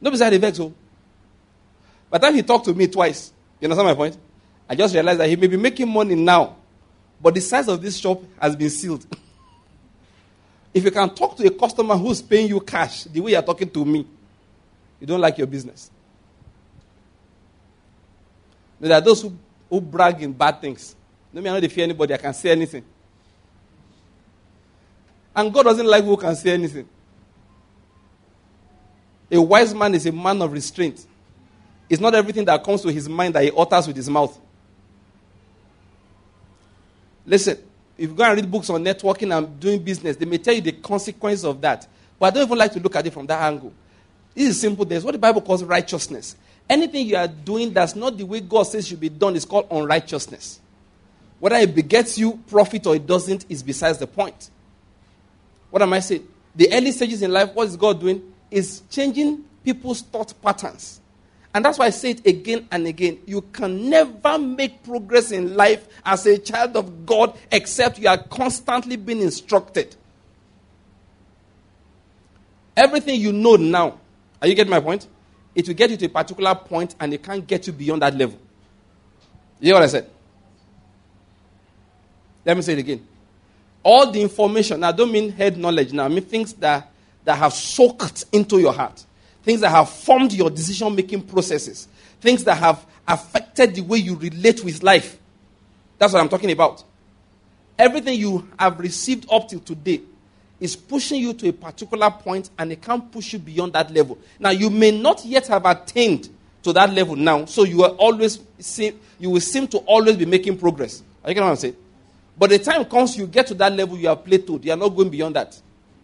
No beside the vex. So by the time he talked to me twice, you understand my point? I just realized that he may be making money now, but the size of this shop has been sealed. If you can talk to a customer who's paying you cash the way you're talking to me, you don't like your business. There are those who brag in bad things. No, me, I know they fear anybody. I can say anything. And God doesn't like who can say anything. A wise man is a man of restraint. It's not everything that comes to his mind that he utters with his mouth. Listen, if you go and read books on networking and doing business, they may tell you the consequence of that. But I don't even like to look at it from that angle. This is simple. There's what the Bible calls righteousness. Anything you are doing that's not the way God says should be done is called unrighteousness. Whether it begets you profit or it doesn't is besides the point. What am I saying? The early stages in life, what is God doing? Is changing people's thought patterns. And that's why I say it again and again. You can never make progress in life as a child of God except you are constantly being instructed. Everything you know now, are you getting my point? It will get you to a particular point and it can't get you beyond that level. You hear what I said? Let me say it again. All the information, now I don't mean head knowledge now, I mean things that have soaked into your heart. Things that have formed your decision-making processes. Things that have affected the way you relate with life. That's what I'm talking about. Everything you have received up till today is pushing you to a particular point and it can't push you beyond that level. Now, you may not yet have attained to that level now, so you will seem to always be making progress. Are you getting what I'm saying? But the time comes, you get to that level, you are plateaued. You are not going beyond that.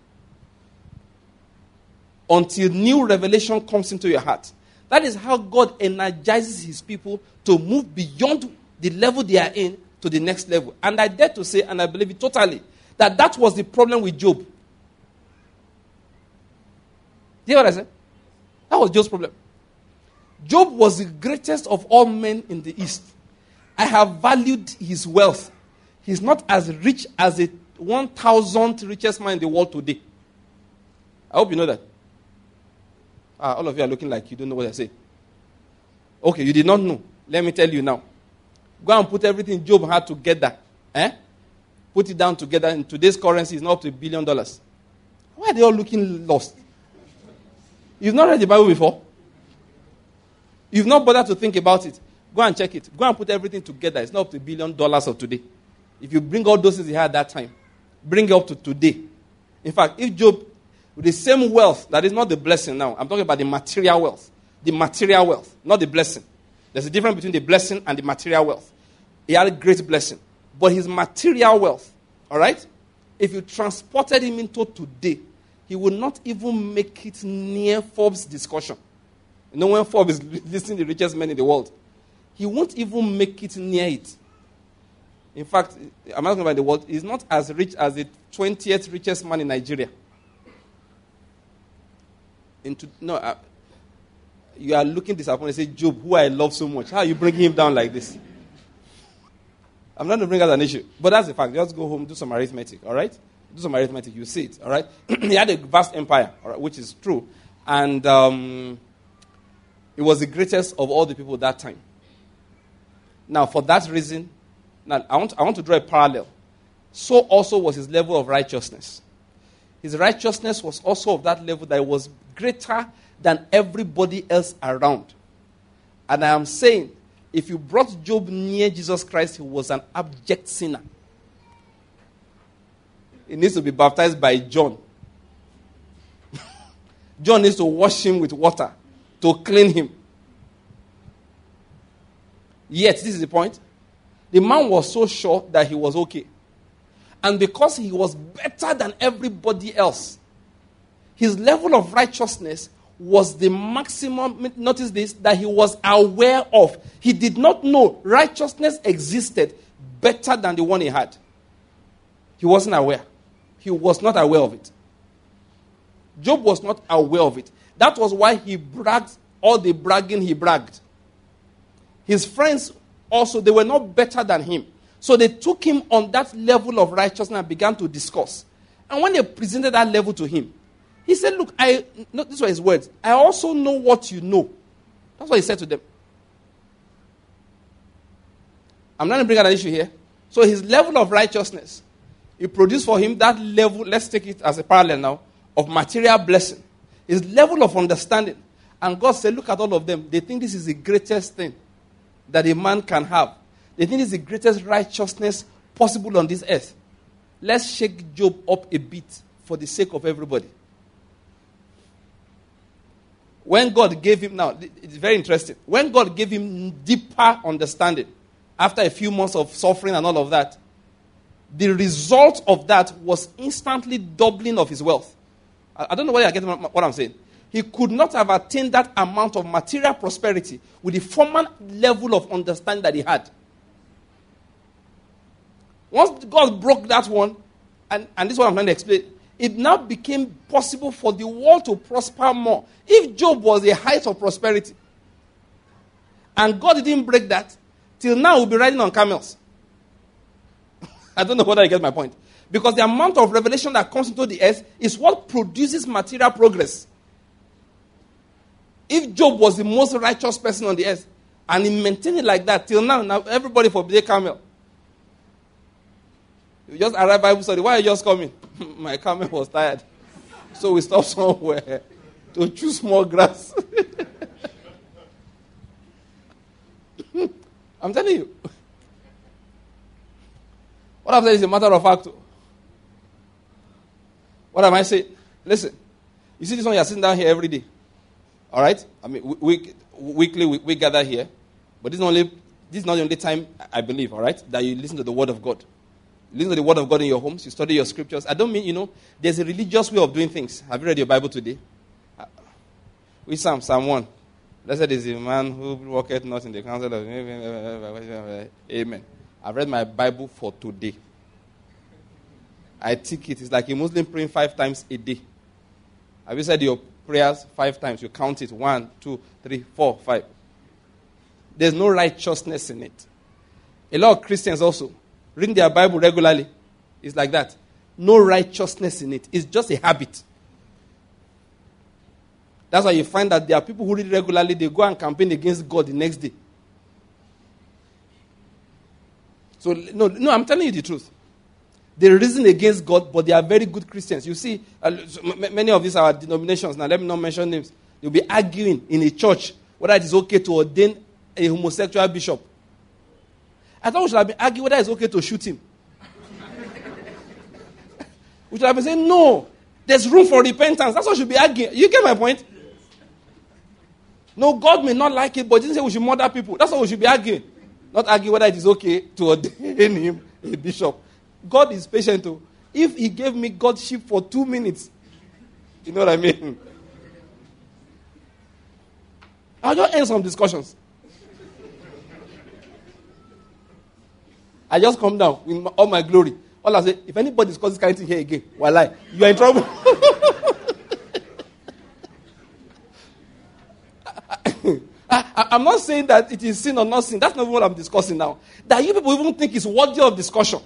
Until new revelation comes into your heart. That is how God energizes his people to move beyond the level they are in to the next level. And I dare to say, and I believe it totally, that was the problem with Job. Do you hear what I said? That was Job's problem. Job was the greatest of all men in the East. I have valued his wealth. He's not as rich as the 1,000th richest man in the world today. I hope you know that. All of you are looking like you don't know what I say. Okay, you did not know. Let me tell you now. Go and put everything Job had together. Put it down together. In today's currency, it's not up to $1 billion. Why are they all looking lost? You've not read the Bible before? You've not bothered to think about it. Go and check it. Go and put everything together. It's not up to $1 billion of today. If you bring all those things he had at that time, bring it up to today. In fact, if Job, with the same wealth, that is not the blessing now. I'm talking about the material wealth. The material wealth, not the blessing. There's a difference between the blessing and the material wealth. He had a great blessing. But his material wealth, all right? If you transported him into today, he would not even make it near Forbes' discussion. You know when Forbes is listing the richest men in the world? He won't even make it near it. In fact, I'm not talking about the world. He's not as rich as the 20th richest man in Nigeria. You are looking disappointed. Say, Job, who I love so much. How are you bringing him down like this? I'm not going to bring out an issue. But that's the fact. Just go home, do some arithmetic, all right? Do some arithmetic, you see it, all right? He had a vast empire, all right, which is true. And he was the greatest of all the people at that time. Now, for that reason, now I want to draw a parallel. So also was his level of righteousness. His righteousness was also of that level that it was greater than everybody else around. And I am saying, if you brought Job near Jesus Christ, he was an abject sinner. He needs to be baptized by John. John needs to wash him with water to clean him. Yet, this is the point. The man was so sure that he was okay. And because he was better than everybody else, his level of righteousness was the maximum, notice this, that he was aware of. He did not know righteousness existed better than the one he had. He wasn't aware. He was not aware of it. Job was not aware of it. That was why he bragged all the bragging he bragged. His friends also, they were not better than him. So they took him on that level of righteousness and began to discuss. And when they presented that level to him, He said, look, no, these were his words. I also know what you know. That's what he said to them. I'm not going to bring out an issue here. So his level of righteousness, he produced for him that level, let's take it as a parallel now, of material blessing. His level of understanding. And God said, look at all of them. They think this is the greatest thing that a man can have. They think it's the greatest righteousness possible on this earth. Let's shake Job up a bit for the sake of everybody. When God gave him, now, it's very interesting. When God gave him deeper understanding, after a few months of suffering and all of that, the result of that was instantly doubling of his wealth. I don't know whether I get what I'm saying. He could not have attained that amount of material prosperity with the former level of understanding that he had. Once God broke that one, and this is what I'm trying to explain, it now became possible for the world to prosper more. If Job was a height of prosperity, and God didn't break that, till now we'll be riding on camels. I don't know whether you get my point. Because the amount of revelation that comes into the earth is what produces material progress. If Job was the most righteous person on the earth, and he maintained it like that, till now everybody forbid camel. You just arrived Bible study. Why are you just coming? My camel was tired. So we stopped somewhere to choose more grass. I'm telling you. What I'm saying is a matter of fact. What am I saying? Listen. You see this one, you're sitting down here every day. All right? I mean, weekly we gather here. But this is not the only time, I believe, all right, that you listen to the Word of God. You listen to the Word of God in your homes. You study your scriptures. I don't mean, there's a religious way of doing things. Have you read your Bible today? Which Psalm? Psalm 1. Blessed is the man who walketh not in the counsel of... Amen. I've read my Bible for today. I think it is like a Muslim praying 5 times a day. Have you said your prayers 5 times? You count it. 1, 2, 3, 4, 5. There's no righteousness in it. A lot of Christians also reading their Bible regularly. It's like that. No righteousness in it. It's just a habit. That's why you find that there are people who read regularly, they go and campaign against God the next day. So, no, I'm telling you the truth. They reason against God, but they are very good Christians. You see, many of these are denominations. Now, let me not mention names. They'll be arguing in a church whether it is okay to ordain a homosexual bishop. I thought we should have been arguing whether it's okay to shoot him. We should have been saying, no, there's room for repentance. That's what we should be arguing. You get my point? No, God may not like it, but he didn't say we should murder people. That's what we should be arguing. Not argue whether it is okay to ordain him a bishop. God is patient too. If he gave me God's sheep for 2 minutes, you know what I mean? I'll just end some discussions. I just come down with all my glory. All I say, if anybody discusses this kind of thing here again, walai, you are in trouble. I'm not saying that it is sin or not sin. That's not what I'm discussing now. That you people even think is worthy of discussion.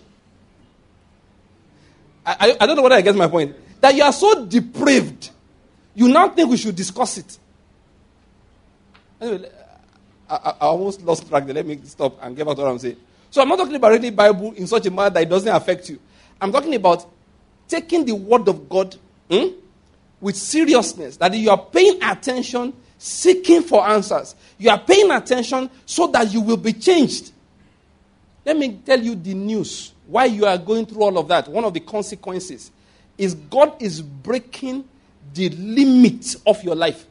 I don't know whether I get my point. That you are so depraved, you now think we should discuss it. Anyway, I almost lost track there. Let me stop and get back to what I'm saying. So I'm not talking about reading the Bible in such a manner that it doesn't affect you. I'm talking about taking the Word of God with seriousness. That you are paying attention, seeking for answers. You are paying attention so that you will be changed. Let me tell you the news. Why you are going through all of that. One of the consequences is God is breaking the limit of your life.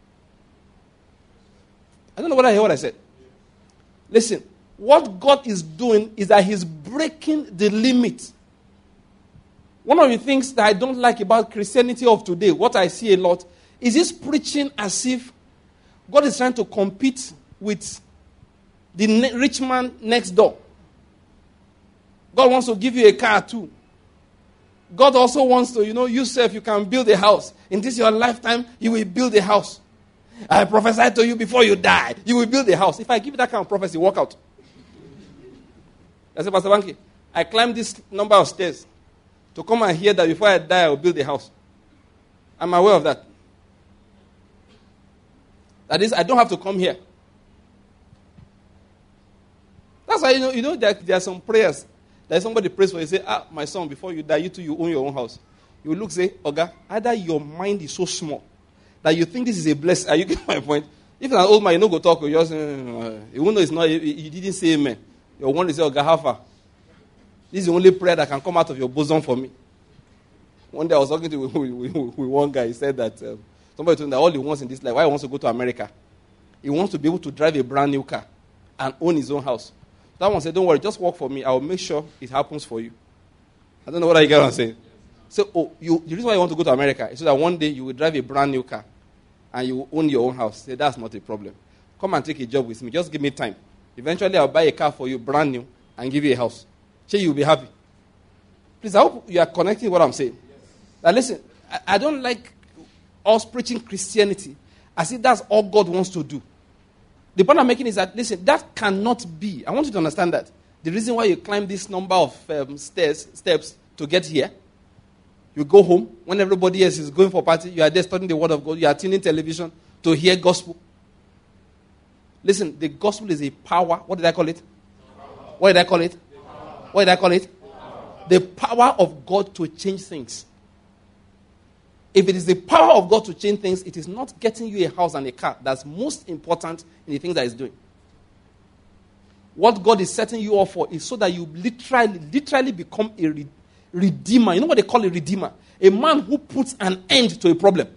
I don't know whether I hear what I said. Listen, what God is doing is that he's breaking the limit. One of the things that I don't like about Christianity of today, what I see a lot, is this preaching as if God is trying to compete with the rich man next door. God wants to give you a car too. God also wants to, yourself, you can build a house. In this your lifetime, you will build a house. I prophesied to you before you die. You will build a house. If I give you that kind of prophecy, walk out. I said, Pastor Banky, I climbed this number of stairs to come and hear that before I die, I will build a house. I'm aware of that. That is, I don't have to come here. That's why, there are some prayers that somebody prays for you. Say, my son, before you die, you own your own house. You will look, say, Oga, either your mind is so small that you think this is a blessing. Are you getting my point? If an old man, you don't go talk, you just, even though it's not, you didn't say amen. Your one is say, Oga, how far? This is the only prayer that can come out of your bosom for me. One day I was talking to with one guy. He said that somebody told him that all he wants in this life, why he wants to go to America, he wants to be able to drive a brand new car and own his own house. That one said, don't worry, just work for me. I will make sure it happens for you. I don't know what I get what I'm saying. So, the reason why you want to go to America is so that one day you will drive a brand new car and you will own your own house. Say, that's not a problem. Come and take a job with me. Just give me time. Eventually, I'll buy a car for you, brand new, and give you a house. Sure, you'll be happy. Please, I hope you are connecting what I'm saying. Yes. Now, listen, I don't like us preaching Christianity as if that's all God wants to do. The point I'm making is that, listen, that cannot be. I want you to understand that. The reason why you climb this number of steps to get here, you go home, when everybody else is going for party, you are there studying the Word of God, you are tuning television to hear gospel. Listen, the gospel is a power. What did I call it? What did I call it? What did I call it? The power of God to change things. If it is the power of God to change things, it is not getting you a house and a car that's most important in the things that He's doing. What God is setting you up for is so that you literally become a redeemer. You know what they call a redeemer? A man who puts an end to a problem.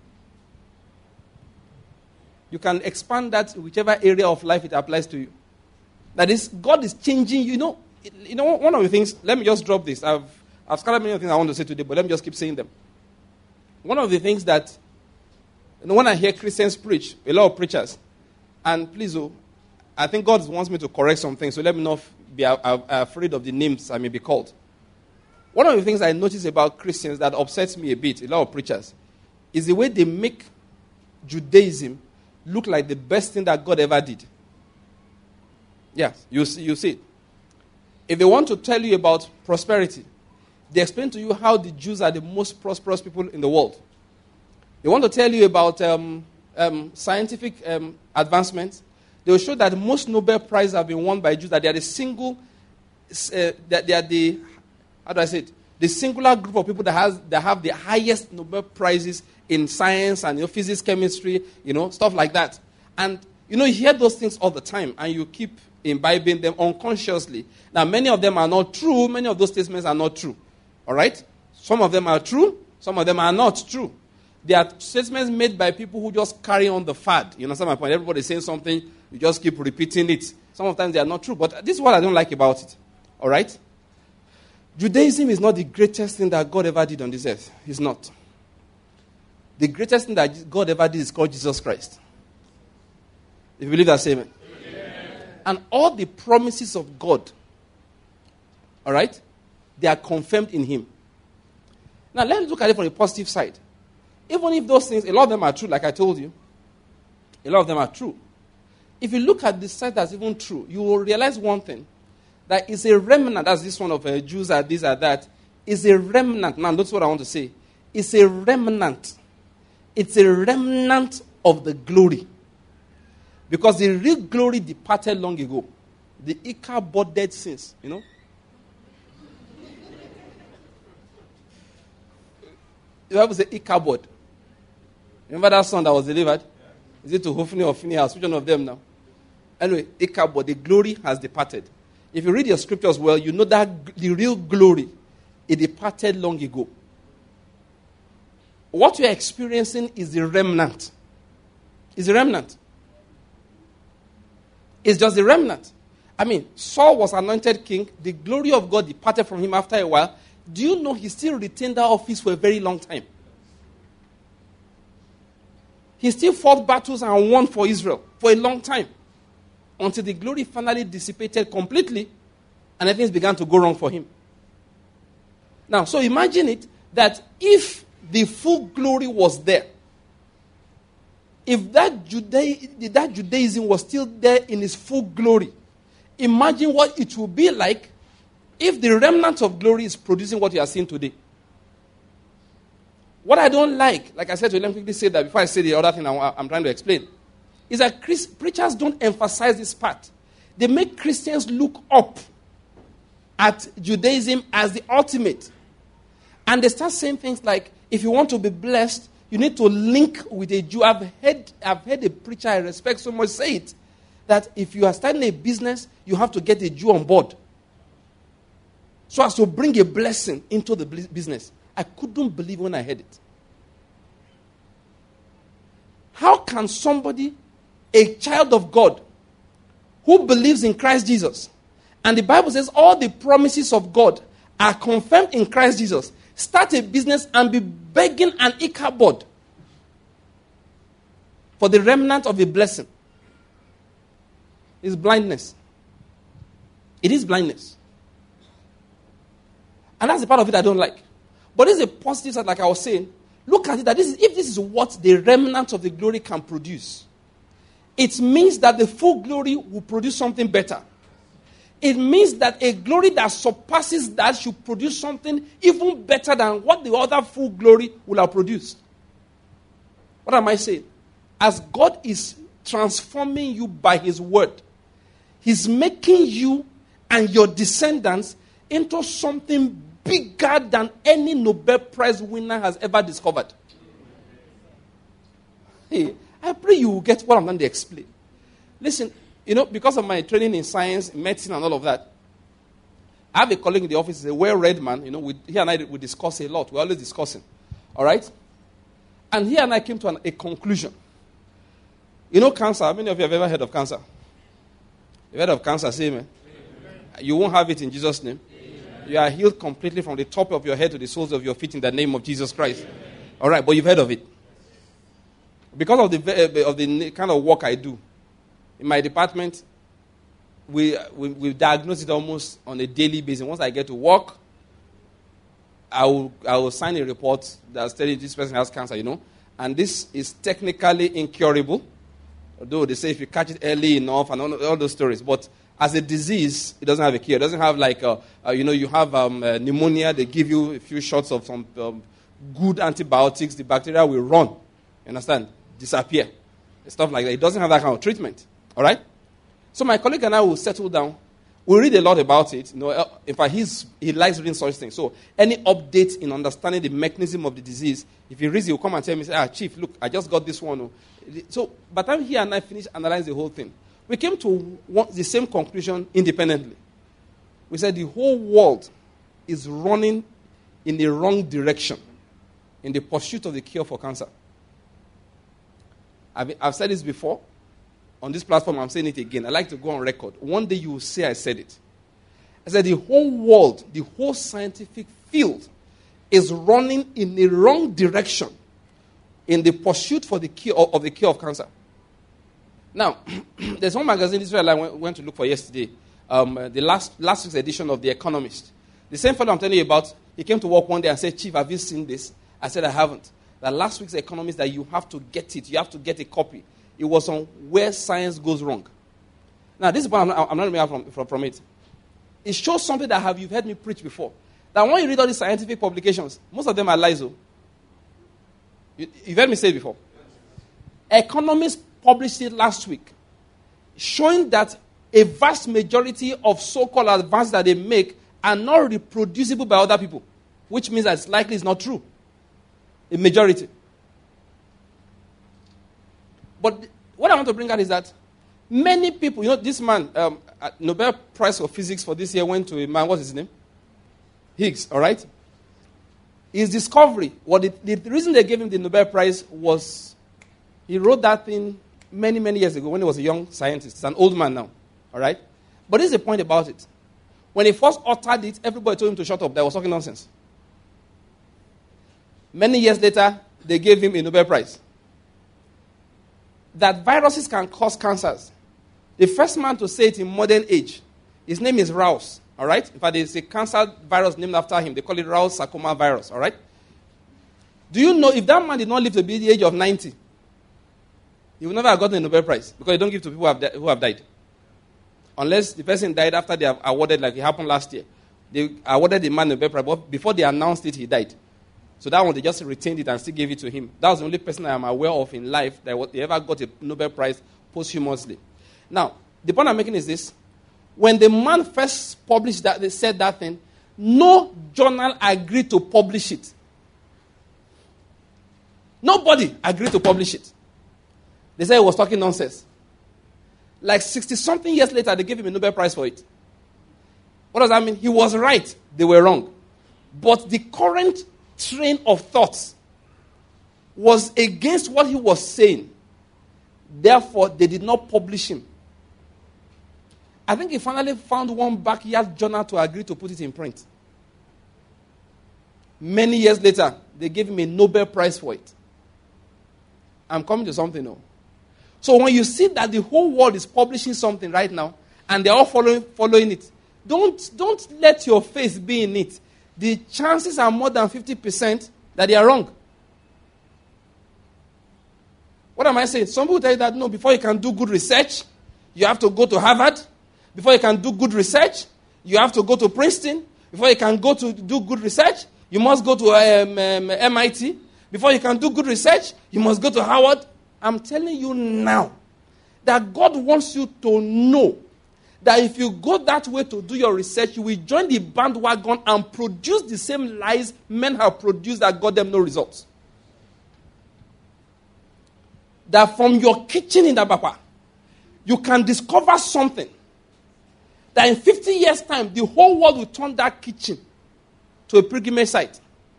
You can expand that in whichever area of life it applies to you. That is, God is changing you. You know, one of the things, let me just drop this. I've scattered many things I want to say today, but let me just keep saying them. One of the things that, when I hear Christians preach, a lot of preachers, and please, I think God wants me to correct some things, so let me not be afraid of the names I may be called. One of the things I notice about Christians that upsets me a bit, a lot of preachers, is the way they make Judaism look like the best thing that God ever did. Yes, you see it. If they want to tell you about prosperity, they explain to you how the Jews are the most prosperous people in the world. They want to tell you about scientific advancements. They will show that most Nobel Prizes have been won by Jews, that they are the the singular group of people that have the highest Nobel Prizes in science and physics, chemistry, stuff like that. And you hear those things all the time, and you keep imbibing them unconsciously. Now, many of them are not true. Many of those statements are not true. All right? Some of them are true. Some of them are not true. They are statements made by people who just carry on the fad. You understand my point? Everybody is saying something. You just keep repeating it. Sometimes they are not true. But this is what I don't like about it. All right? Judaism is not the greatest thing that God ever did on this earth. It's not. The greatest thing that God ever did is called Jesus Christ. If you believe that, say amen. And all the promises of God, all right, they are confirmed in Him. Now, let's look at it from the positive side. Even if those things, a lot of them are true, like I told you, a lot of them are true. If you look at the side that's even true, you will realize one thing, that it's a remnant, that's this one of Jews are this or that, is a remnant. Now, that's what I want to say. It's a remnant. It's a remnant of the glory. Because the real glory departed long ago. The Ichabod sins, The Bible says Ichabod. Remember that son that was delivered? Is it to Hophni or Phinehas? Which one of them now? Anyway, Ichabod, the glory has departed. If you read your scriptures well, you know that the real glory, it departed long ago. What you are experiencing is the remnant. It's a remnant. It's just the remnant. I mean, Saul was anointed king. The glory of God departed from him after a while. Do you know he still retained that office for a very long time? He still fought battles and won for Israel for a long time. Until the glory finally dissipated completely and everything began to go wrong for him. Now, so imagine it that if the full glory was there, if that Judaism was still there in its full glory, imagine what it would be like if the remnant of glory is producing what you are seeing today. What I don't like I said to you, let me quickly say that before I say the other thing I'm trying to explain, is that preachers don't emphasize this part. They make Christians look up at Judaism as the ultimate. And they start saying things like, if you want to be blessed, you need to link with a Jew. I've heard a preacher I respect so much say it, that if you are starting a business, you have to get a Jew on board, so as to bring a blessing into the business. I couldn't believe when I heard it. How can somebody, a child of God, who believes in Christ Jesus, and the Bible says all the promises of God are confirmed in Christ Jesus, start a business and be begging an Ichabod for the remnant of a blessing? It's blindness. It is blindness. And that's the part of it I don't like. But this is a positive side, like I was saying. Look at it, that if this is what the remnant of the glory can produce, it means that the full glory will produce something better. It means that a glory that surpasses that should produce something even better than what the other full glory will have produced. What am I saying? As God is transforming you by His word, He's making you and your descendants into something bigger than any Nobel Prize winner has ever discovered. Hey, I pray you will get what I'm going to explain. Listen, because of my training in science, medicine, and all of that, I have a colleague in the office, he's a well-read man. He and I, we discuss a lot. We're always discussing. All right? And he and I came to a conclusion. Cancer. How many of you have ever heard of cancer? You've heard of cancer? Say amen. You won't have it in Jesus' name. Amen. You are healed completely from the top of your head to the soles of your feet in the name of Jesus Christ. Amen. All right, but you've heard of it. Because of the kind of work I do, in my department, we diagnose it almost on a daily basis. Once I get to work, I will sign a report that's telling this person has cancer, And this is technically incurable, although they say if you catch it early enough and all those stories. But as a disease, it doesn't have a cure. It doesn't have you have pneumonia. They give you a few shots of some good antibiotics. The bacteria will run. You understand? Disappear. Stuff like that. It doesn't have that kind of treatment. All right? So my colleague and I will settle down. We'll read a lot about it. In fact, he likes reading such things. So any update in understanding the mechanism of the disease, if he reads it, he'll come and tell me, say, Chief, look, I just got this one. So by the time he and I finished analyzing the whole thing, we came to the same conclusion independently. We said the whole world is running in the wrong direction in the pursuit of the cure for cancer. I've said this before. On this platform, I'm saying it again. I like to go on record. One day you will say I said it. I said the whole world, the whole scientific field is running in the wrong direction in the pursuit for the cure of cancer. Now, there's one magazine Israel I went to look for yesterday, the last week's edition of The Economist. The same fellow I'm telling you about, he came to work one day and said, Chief, have you seen this? I said, I haven't. The last week's Economist, that you have to get it. You have to get a copy. It was on where science goes wrong. Now, this is what I'm not removing from it. It shows something that you've heard me preach before. That when you read all these scientific publications, most of them are lies. You've heard me say it before. Economists published it last week, showing that a vast majority of so-called advances that they make are not reproducible by other people, which means that it's likely it's not true. A majority. But what I want to bring out is that many people, this man, Nobel Prize for Physics for this year went to a man, what's his name? Higgs, all right? His discovery, the reason they gave him the Nobel Prize was he wrote that thing many, many years ago when he was a young scientist. He's an old man now, all right? But this is the point about it. When he first uttered it, everybody told him to shut up. They were talking nonsense. Many years later, they gave him a Nobel Prize. That viruses can cause cancers. The first man to say it in modern age, his name is Rous, all right? In fact, there's a cancer virus named after him. They call it Rous sarcoma virus, all right? Do you know if that man did not live to be the age of 90, he would never have gotten a Nobel Prize because they don't give to people who have died. Unless the person died after they have awarded, like it happened last year. They awarded the man a Nobel Prize, but before they announced it, he died. So that one, they just retained it and still gave it to him. That was the only person I am aware of in life that ever got a Nobel Prize posthumously. Now, the point I'm making is this. When the man first published that, they said that thing, no journal agreed to publish it. Nobody agreed to publish it. They said he was talking nonsense. Like 60-something years later, they gave him a Nobel Prize for it. What does that mean? He was right. They were wrong. But the current train of thoughts was against what he was saying. Therefore, they did not publish him. I think he finally found one backyard journal to agree to put it in print. Many years later, they gave him a Nobel Prize for it. I'm coming to something now. So when you see that the whole world is publishing something right now, and they're all following it, don't let your faith be in it. The chances are more than 50% that they are wrong. What am I saying? Some people tell you that, no, before you can do good research, you have to go to Harvard. Before you can do good research, you have to go to Princeton. Before you can go to do good research, you must go to MIT. Before you can do good research, you must go to Howard. I'm telling you now that God wants you to know that if you go that way to do your research, you will join the bandwagon and produce the same lies men have produced that got them no results. That from your kitchen in Abapa, you can discover something that in 50 years' time, the whole world will turn that kitchen to a pilgrimage site.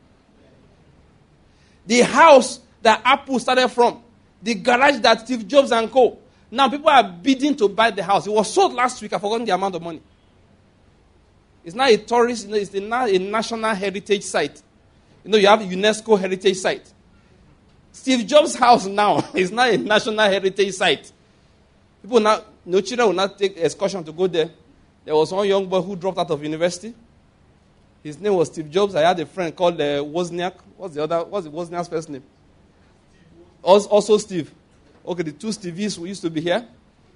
The house that Apple started from, the garage that Steve Jobs and co. Now people are bidding to buy the house. It was sold last week. I've forgotten the amount of money. It's now a tourist, it's now a national heritage site. You have a UNESCO heritage site. Steve Jobs' house now is now a national heritage site. People now, no children will not take excursion to go there. There was one young boy who dropped out of university. His name was Steve Jobs. I had a friend called Wozniak. What's the Wozniak's first name? Also Steve. Okay, the two Stevies who used to be here.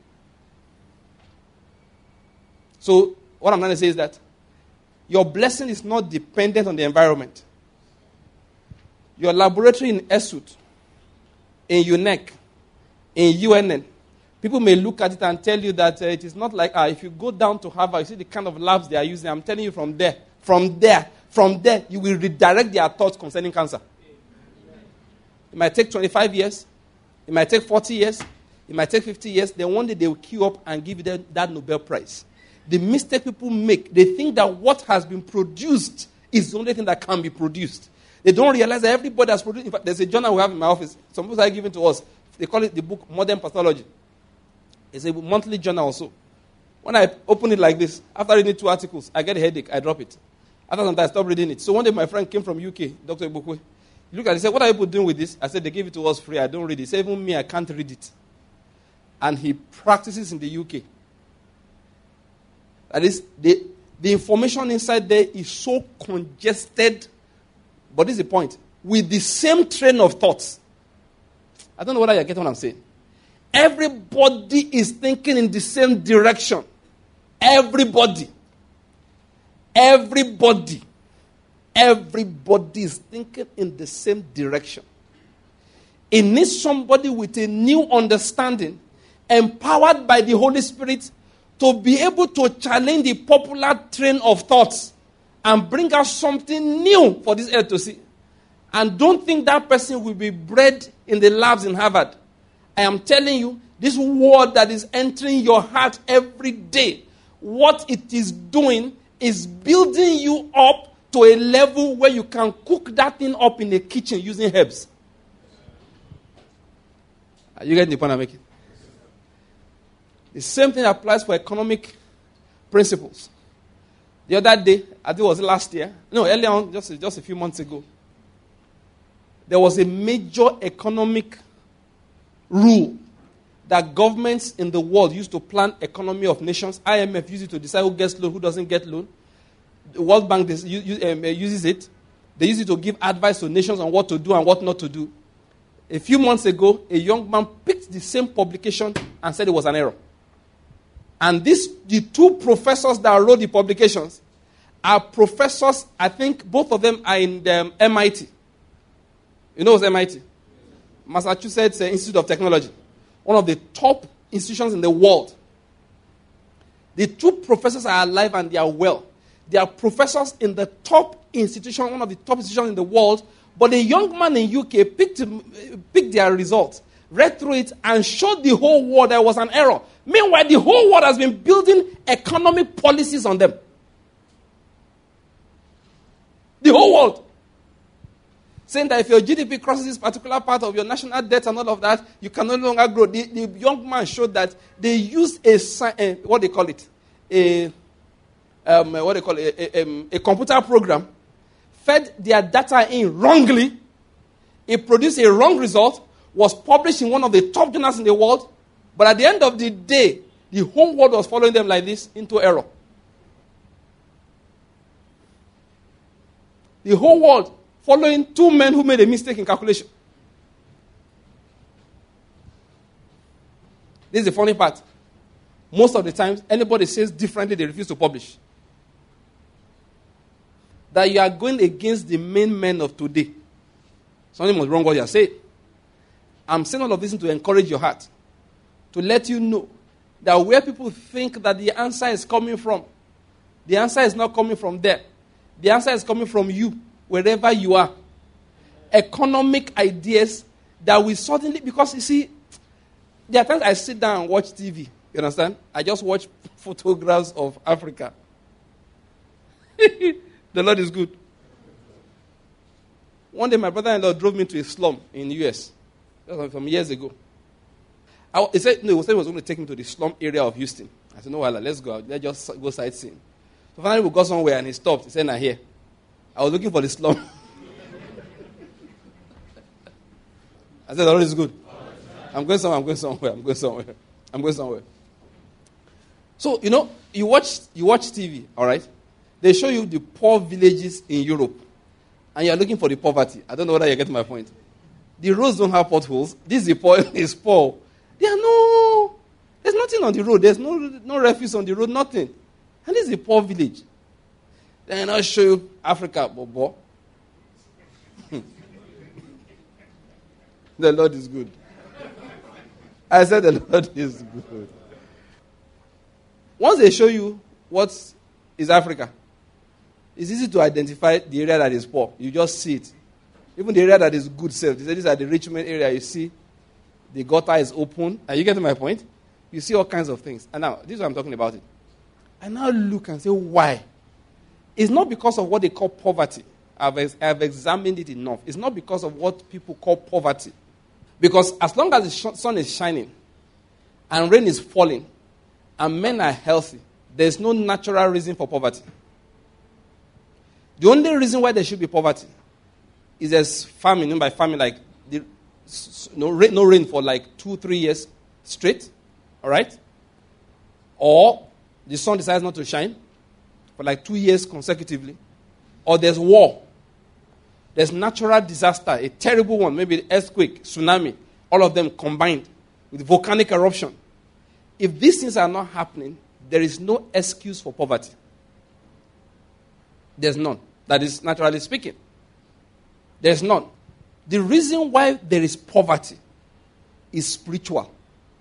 So, what I'm trying to say is that your blessing is not dependent on the environment. Your laboratory in ESUT, in UNEC, in UNN, people may look at it and tell you that it is not like, if you go down to Harvard, you see the kind of labs they are using. I'm telling you from there, you will redirect their thoughts concerning cancer. It might take 25 years. It might take 40 years. It might take 50 years. Then one day they will queue up and give you that Nobel Prize. The mistake people make, they think that what has been produced is the only thing that can be produced. They don't realize that everybody has produced. In fact, there's a journal we have in my office. Some people are giving to us. They call it the book Modern Pathology. It's a monthly journal also. When I open it like this, after reading 2 articles, I get a headache. I drop it. After some time, I stop reading it. So one day my friend came from UK, Dr. Ibukwe. He looked at it and said, what are people doing with this? I said, they give it to us free. I don't read it. He said, even me, I can't read it. And he practices in the UK. That is, the information inside there is so congested. But this is the point. With the same train of thoughts. I don't know whether you get what I'm saying. Everybody is thinking in the same direction. Everybody is thinking in the same direction. It needs somebody with a new understanding, empowered by the Holy Spirit, to be able to challenge the popular train of thoughts and bring out something new for this earth to see. And don't think that person will be bred in the labs in Harvard. I am telling you, this word that is entering your heart every day, what it is doing is building you up to a level where you can cook that thing up in a kitchen using herbs. Are you getting the point I'm making? The same thing applies for economic principles. The other day, I think it was last year, earlier on, just a few months ago, there was a major economic rule that governments in the world used to plan economy of nations. IMF used it to decide who gets loan, who doesn't get loan. The World Bank uses it. They use it to give advice to nations on what to do and what not to do. A few months ago, a young man picked the same publication and said it was an error. And the 2 professors that wrote the publications are professors, I think both of them are in the MIT. You know what's MIT? Massachusetts Institute of Technology. One of the top institutions in the world. The two professors are alive and they are well. They are professors in the top institution, one of the top institutions in the world. But a young man in UK picked their results, read through it, and showed the whole world there was an error. Meanwhile, the whole world has been building economic policies on them. The whole world. Saying that if your GDP crosses this particular part of your national debt and all of that, you can no longer grow. The young man showed that they used a computer program, fed their data in wrongly, it produced a wrong result, was published in one of the top journals in the world, but at the end of the day, the whole world was following them like this into error. The whole world following two men who made a mistake in calculation. This is the funny part. Most of the times, anybody says differently, they refuse to publish. That you are going against the main men of today. Something was wrong what you are saying. I'm saying all of this to encourage your heart. To let you know that where people think that the answer is coming from, the answer is not coming from there. The answer is coming from you, wherever you are. Economic ideas that will suddenly, because you see, there are times I sit down and watch TV. You understand? I just watch photographs of Africa. The Lord is good. One day my brother-in-law drove me to a slum in the U.S. That was from years ago. He said he was going to take me to the slum area of Houston. I said, no, let's go. Let's just go sightseeing. So finally we got somewhere and he stopped. He said, nah, here. I was looking for the slum. I said, the Lord is good. I'm going somewhere. So, you watch TV, all right? They show you the poor villages in Europe. And you're looking for the poverty. I don't know whether you get my point. The roads don't have potholes. This is poor. There's nothing on the road. There's no refuse on the road, nothing. And this is a poor village. Then I'll show you Africa, Bobo. The Lord is good. I said the Lord is good. Once they show you what is Africa, it's easy to identify the area that is poor. You just see it. Even the area that is good self. They say these are the Richmond area. You see the gutter is open. Are you getting my point? You see all kinds of things. And now, this is what I'm talking about it. I now look and say, why? It's not because of what they call poverty. I've examined it enough. It's not because of what people call poverty. Because as long as the sun is shining and rain is falling and men are healthy, there's no natural reason for poverty. The only reason why there should be poverty is there's famine. By famine, like no rain for like 2-3 years straight. All right? Or the sun decides not to shine for like 2 years consecutively. Or there's war. There's natural disaster, a terrible one, maybe earthquake, tsunami, all of them combined with volcanic eruption. If these things are not happening, there is no excuse for poverty. There's none. That is naturally speaking. There's none. The reason why there is poverty is spiritual.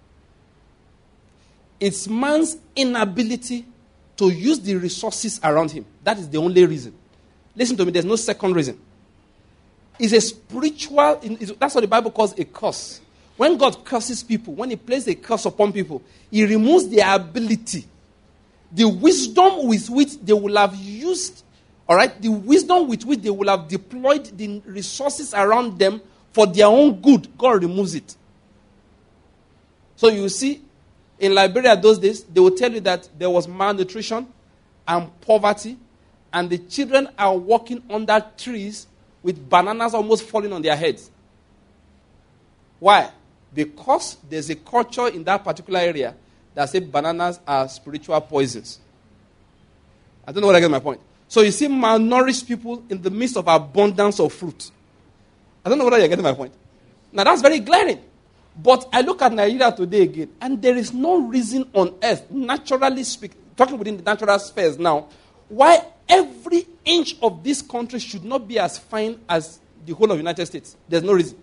It's man's inability to use the resources around him. That is the only reason. Listen to me, there's no second reason. It's a spiritual, that's what the Bible calls a curse. When God curses people, when he places a curse upon people, he removes their ability, the wisdom with which they will have used, all right, the wisdom with which they will have deployed the resources around them for their own good. God removes it. So you see, in Liberia those days, they will tell you that there was malnutrition and poverty, and the children are walking under trees with bananas almost falling on their heads. Why? Because there's a culture in that particular area that says bananas are spiritual poisons. I don't know whether I get my point. So you see malnourished people in the midst of abundance of fruit. I don't know whether you're getting my point. Now that's very glaring. But I look at Nigeria today again, and there is no reason on earth, naturally speaking, talking within the natural spheres now, why every inch of this country should not be as fine as the whole of the United States. There's no reason.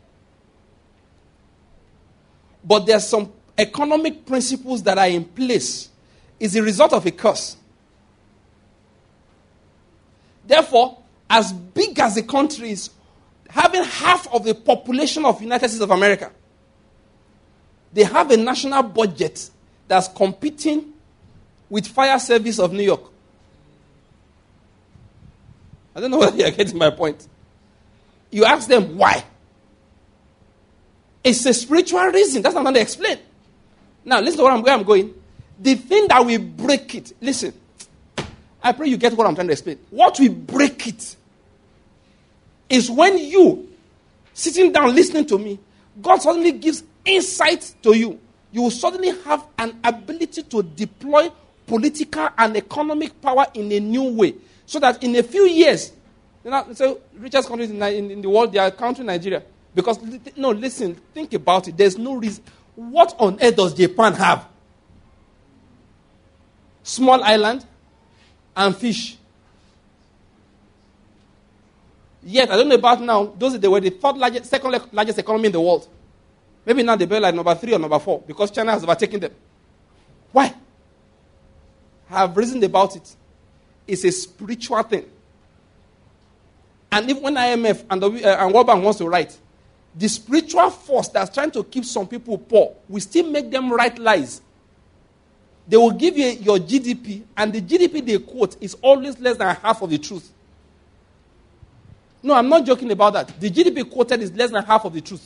But there's some economic principles that are in place. It's a result of a curse. Therefore, as big as the country is, having half of the population of the United States of America, they have a national budget that's competing with fire service of New York. I don't know whether you're getting my point. You ask them why. It's a spiritual reason. That's what I'm going to explain. Now, listen to where I'm going. The thing that will break it, listen. I pray you get what I'm trying to explain. What will break it is when you, sitting down listening to me, God suddenly gives insight to you. You will suddenly have an ability to deploy political and economic power in a new way. So that in a few years, so richest countries in the world, they are counting Nigeria. Because, no, listen, think about it. There's no reason. What on earth does Japan have? Small island and fish. Yet, I don't know about now, they were the second largest economy in the world. Maybe now they're like number 3 or number 4 because China has overtaken them. Why? I have reasoned about it. It's a spiritual thing. And even when IMF and World Bank wants to write, the spiritual force that's trying to keep some people poor will still make them write lies. They will give you your GDP, and the GDP they quote is always less than half of the truth. No, I'm not joking about that. The GDP quoted is less than half of the truth.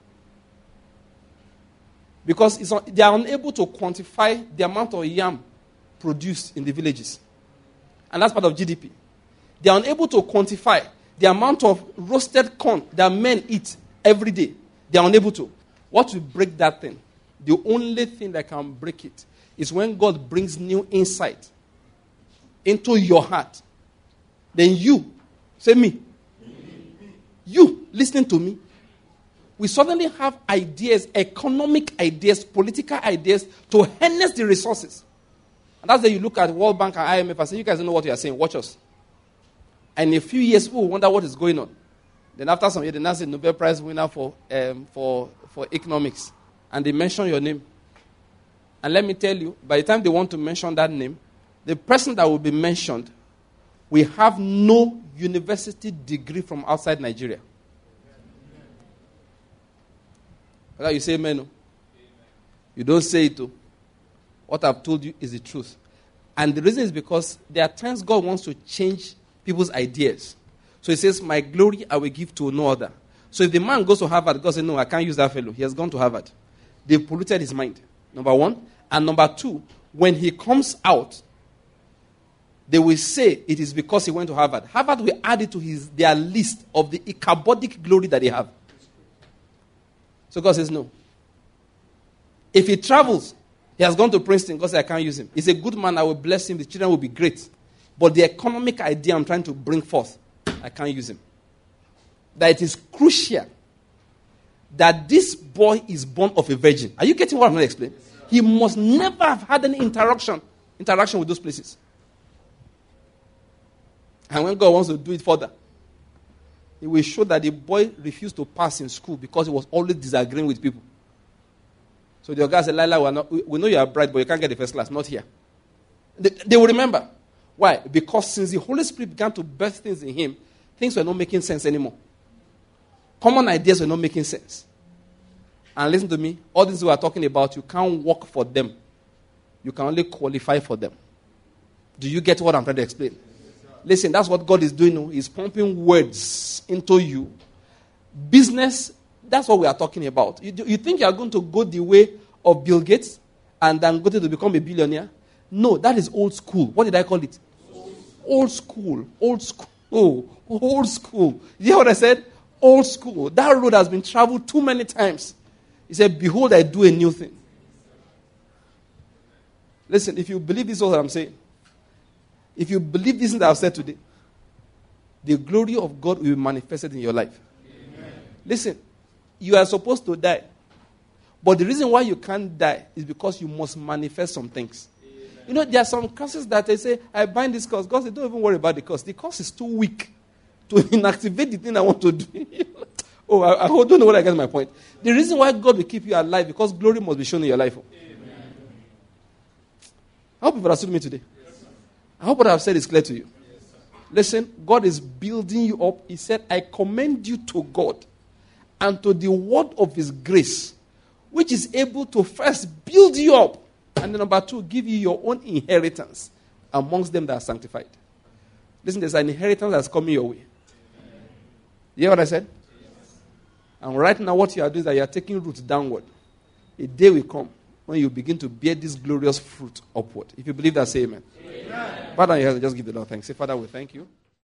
Because they are unable to quantify the amount of yam produced in the villages. And that's part of GDP. They are unable to quantify the amount of roasted corn that men eat every day. They are unable to. What will break that thing? The only thing that can break it is when God brings new insight into your heart. Then you, say me, you listening to me, we suddenly have ideas, economic ideas, political ideas to harness the resources. And that's why you look at World Bank and IMF and say, you guys don't know what you are saying, watch us. And in a few years, people will wonder what is going on. Then after some years, they now say Nobel Prize winner for economics. And they mention your name. And let me tell you, by the time they want to mention that name, the person that will be mentioned will have no university degree from outside Nigeria. You say amen. No? You don't say it. What I've told you is the truth. And the reason is because there are times God wants to change people's ideas. So he says, my glory I will give to no other. So if the man goes to Harvard, God says, no, I can't use that fellow. He has gone to Harvard. They've polluted his mind, number one. And number two, when he comes out, they will say it is because he went to Harvard. Harvard will add it to their list of the Ichabodic glory that they have. So God says no. If he travels, he has gone to Princeton, God says I can't use him. He's a good man, I will bless him, the children will be great. But the economic idea I'm trying to bring forth, I can't use him. That it is crucial that this boy is born of a virgin. Are you getting what I'm going to explain? He must never have had any interaction with those places. And when God wants to do it further, he will show that the boy refused to pass in school because he was always disagreeing with people. So the guy said, Lila, we know you are bright, but you can't get the first class, not here. They will remember. Why? Because since the Holy Spirit began to birth things in him, things were not making sense anymore. Common ideas were not making sense. And listen to me, all things we are talking about, you can't work for them. You can only qualify for them. Do you get what I'm trying to explain? Listen, that's what God is doing now. He's pumping words into you. Business, that's what we are talking about. You think you are going to go the way of Bill Gates and then go to become a billionaire? No, that is old school. What did I call it? Old school. Old school. Oh, old school. You hear what I said? Old school. That road has been traveled too many times. He said, behold, I do a new thing. Listen, if you believe this is what I'm saying, if you believe this that I've said today, the glory of God will be manifested in your life. Amen. Listen, you are supposed to die. But the reason why you can't die is because you must manifest some things. Amen. You know, there are some curses that they say, I bind this curse. God said, don't even worry about the curse. The curse is too weak to inactivate the thing I want to do. I don't know what I get my point. The reason why God will keep you alive because glory must be shown in your life. Amen. I hope you've understood me today. Yes, I hope what I've said is clear to you. Yes, listen, God is building you up. He said, I commend you to God and to the word of his grace, which is able to first build you up, and then number 2, give you your own inheritance amongst them that are sanctified. Listen, there's an inheritance that's coming your way. You hear what I said? Yes. And right now what you are doing is that you are taking roots downward. A day will come when you begin to bear this glorious fruit upward. If you believe that, say amen. Amen. Father, you have to just give the Lord thanks. Say, Father, we thank you.